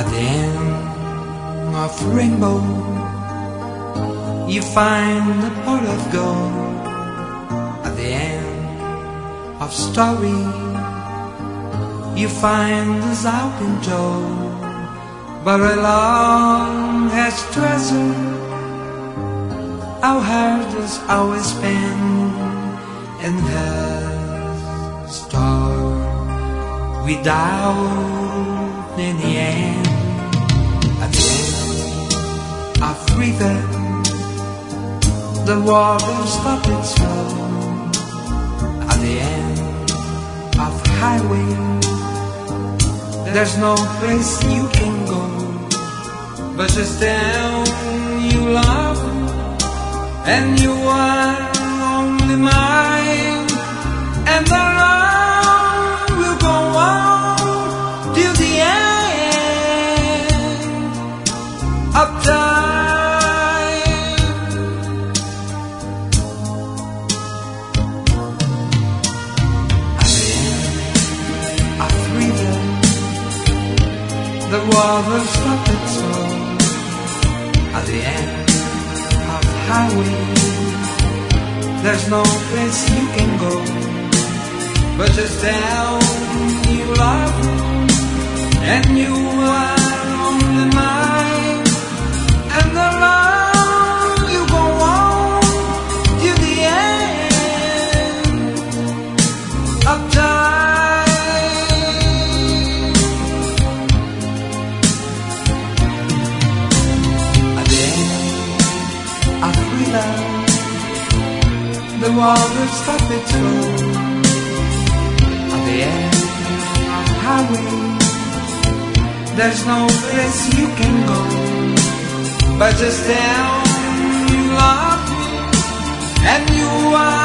At the end of the rainbow, you find a pot of gold. At the end of story, you find the Zalpin Joe. But along has treasure, our heart is always been in her star. Without any end, at the end of river, the water stops its flow. At the end of highway, there's no place you can go, but just tell you love, and you are only mine, and the love will go on till the end of time. At the end of river, the water stops its flow. At the end of highway, there's no place you can go, but just tell you love, and you are only mine, and the love will go on till the end of time. The water stops its flow. At the end of the highway, there's no place you can go, but just tell you love me, and you are